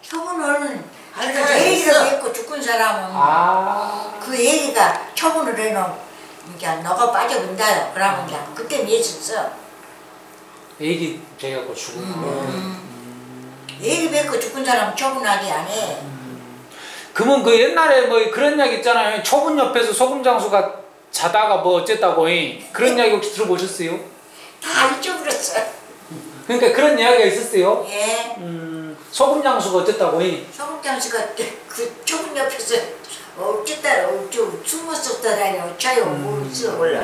처분을 알고 그 얘기를 있어. 했고 죽은 사람은 그 아. 얘기가 처분을 해놓은 이제 너가 빠져본다요. 그러면 이제 그때 미했었어. 애기 돼갖고 죽은 거. 얘기 뱉고 죽은 사람은 처분하기 안 해. 그러면 그 옛날에 뭐 그런 이야기 있잖아요. 초분 옆에서 소금 장수가 자다가 뭐 어쨌다고 그런 이야기 혹시 들어보셨어요? 다 잊어버렸어. 그러니까 그런 이야기가 있었어요. 예. 소금 장수가 어쨌다고 소금장 씨가 그 처분 옆에서 어쨌다 숨었었다라니 어차요 모르겠어. 몰라.